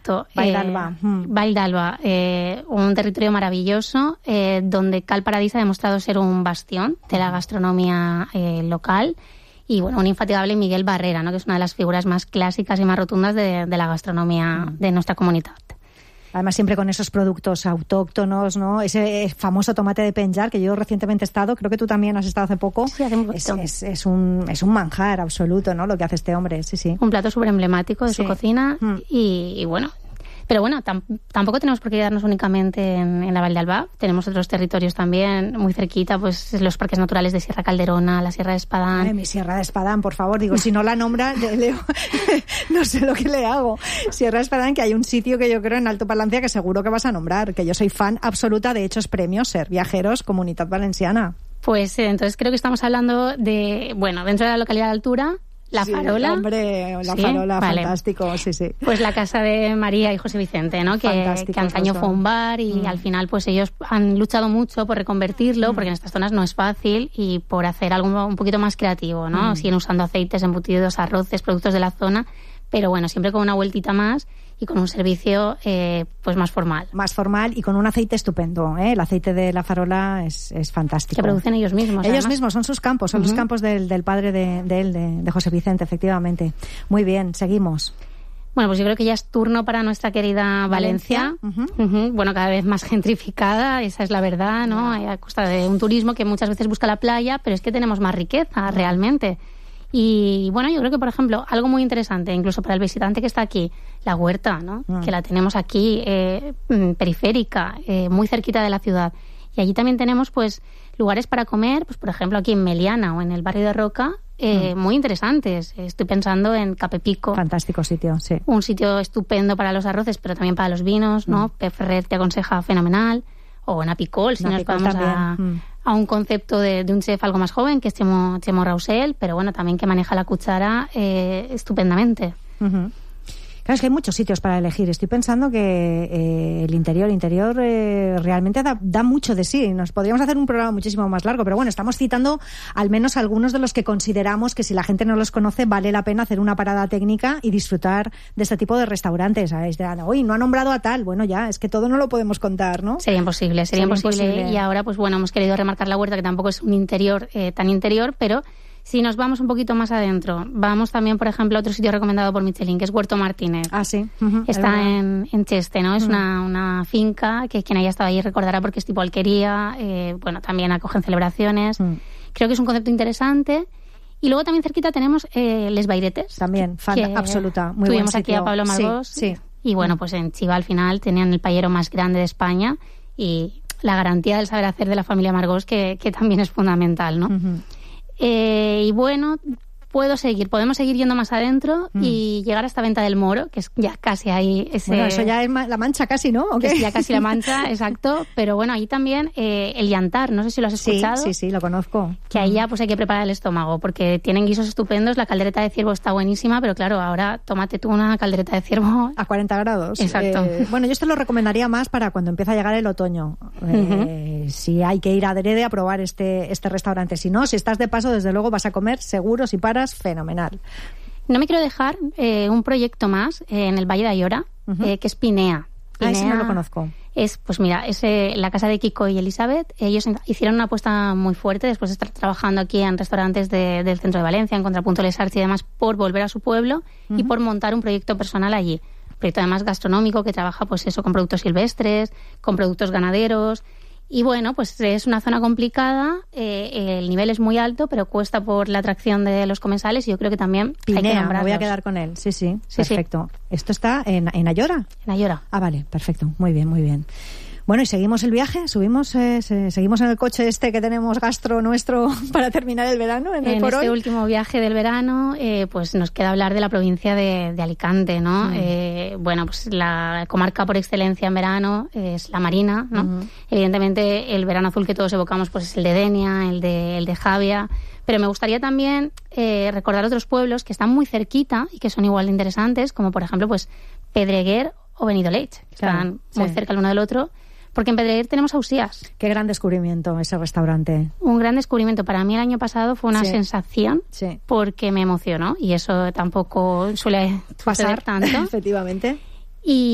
Exacto. Vall d'Alba. Vall d'Alba, un territorio maravilloso donde Cal Paradís ha demostrado ser un bastión de la gastronomía local. Y bueno, un infatigable Miguel Barrera, ¿no? Que es una de las figuras más clásicas y más rotundas de la gastronomía de nuestra comunidad. Además, siempre con esos productos autóctonos, ¿no? Ese famoso tomate de penjar, que yo recientemente he estado, creo que tú también has estado hace poco. Sí, hace un poquito. Es un manjar absoluto, ¿no? Lo que hace este hombre, sí. Un plato súper emblemático de su cocina y bueno... Pero bueno, tampoco tenemos por qué quedarnos únicamente en la Vall d'Alba. Tenemos otros territorios también muy cerquita, pues los parques naturales de Sierra Calderona, la Sierra de Espadán. Ay, mi Sierra de Espadán, por favor. Digo, si no la nombra, Leo, no sé lo que le hago. Sierra de Espadán, que hay un sitio que yo creo en Alto Palancia que seguro que vas a nombrar, que yo soy fan absoluta de Hechos Premios, Ser Viajeros, Comunitat Valenciana. Pues entonces creo que estamos hablando de, bueno, dentro de la localidad de Altura, La Farola. Hombre, La Farola, vale. Fantástico, sí. Pues la casa de María y José Vicente, ¿no? Que antaño fue un bar y al final pues ellos han luchado mucho por reconvertirlo, porque en estas zonas no es fácil, y por hacer algo un poquito más creativo, ¿no? Siguen usando aceites, embutidos, arroces, productos de la zona, pero bueno, siempre con una vueltita más y con un servicio pues más formal. Más formal y con un aceite estupendo, ¿eh? El aceite de La Farola es fantástico. Que producen ellos mismos. Ellos mismos, son sus campos, son los campos del padre de José Vicente, efectivamente. Muy bien, seguimos. Bueno, pues yo creo que ya es turno para nuestra querida Valencia. Bueno, cada vez más gentrificada, esa es la verdad, ¿no? A costa de un turismo que muchas veces busca la playa, pero es que tenemos más riqueza, realmente. Y bueno, yo creo que, por ejemplo, algo muy interesante, incluso para el visitante que está aquí, la huerta, ¿no? Que la tenemos aquí, periférica, muy cerquita de la ciudad. Y allí también tenemos, pues, lugares para comer, pues, por ejemplo, aquí en Meliana o en el barrio de Roca, muy interesantes. Estoy pensando en Capepico. Fantástico sitio, sí. Un sitio estupendo para los arroces, pero también para los vinos, ¿no? Pep Ferrer te aconseja fenomenal. O en Apicol, si nos vamos a un concepto de un chef algo más joven, que es Chemo Rausel, pero bueno, también que maneja la cuchara estupendamente. Claro, es que hay muchos sitios para elegir. Estoy pensando que el interior realmente da mucho de sí. Nos podríamos hacer un programa muchísimo más largo, pero bueno, estamos citando al menos algunos de los que consideramos que si la gente no los conoce vale la pena hacer una parada técnica y disfrutar de este tipo de restaurantes. ¿Sabes? Uy, no ha nombrado a tal. Bueno, ya, es que todo no lo podemos contar, ¿no? Sería imposible. Y ahora, pues bueno, hemos querido remarcar la huerta, que tampoco es un interior tan interior, pero... Si nos vamos un poquito más adentro, vamos también, por ejemplo, a otro sitio recomendado por Michelin, que es Huerto Martínez. Ah, sí. Está en Cheste, ¿no? Es una finca que quien haya estado allí recordará porque es tipo alquería, bueno, también acogen celebraciones. Creo que es un concepto interesante. Y luego también cerquita tenemos Les Bairetes. También, absoluta, muy buen sitio. Tuvimos aquí a Pablo Margós. Sí. Y bueno, pues en Chiva al final tenían el paellero más grande de España y la garantía del saber hacer de la familia Margós, que también es fundamental, ¿no? Y bueno, podemos seguir yendo más adentro y llegar hasta Venta del Moro, que es ya casi ahí bueno, eso ya es La Mancha casi, ¿no? ¿O qué? Es ya casi La Mancha, exacto. Pero bueno, ahí también el Llantar, no sé si lo has escuchado. Sí, lo conozco. Que ahí ya pues hay que preparar el estómago, porque tienen guisos estupendos, la caldereta de ciervo está buenísima, pero claro, ahora tómate tú una caldereta de ciervo... A 40 grados. Exacto. Bueno, yo esto lo recomendaría más para cuando empieza a llegar el otoño. Si hay que ir adrede a probar este restaurante. Si no, si estás de paso, desde luego vas a comer seguro, si paras, fenomenal. No me quiero dejar un proyecto más en el Valle de Ayora, que es Pinea. Ese no lo conozco. Es la casa de Kiko y Elizabeth. Ellos hicieron una apuesta muy fuerte después de estar trabajando aquí en restaurantes del centro de Valencia, en Contrapunto Les Arts y demás, por volver a su pueblo y por montar un proyecto personal allí. Un proyecto además gastronómico que trabaja pues eso con productos silvestres, con productos ganaderos. Y bueno, pues es una zona complicada, el nivel es muy alto, pero cuesta por la atracción de los comensales y yo creo que también Pinea, hay que nombrarlos. Me voy a quedar con él, sí, perfecto. Sí. ¿Esto está en Ayora? En Ayora. Ah, vale, perfecto, muy bien. Bueno, y seguimos el viaje, seguimos en el coche que tenemos gastro nuestro para terminar el verano en este último viaje del verano, pues nos queda hablar de la provincia de Alicante, ¿no? Bueno, pues la comarca por excelencia en verano es la Marina, ¿no? Evidentemente el verano azul que todos evocamos pues es el de Denia, el de Javia, pero me gustaría también recordar otros pueblos que están muy cerquita y que son igual de interesantes, como por ejemplo pues Pedreguer o Benidorm, que están muy cerca el uno del otro. Porque en Pedreguer tenemos Ausías. Qué gran descubrimiento ese restaurante. Un gran descubrimiento. Para mí el año pasado fue una sensación porque me emocionó y eso tampoco suele pasar tanto. Efectivamente. Y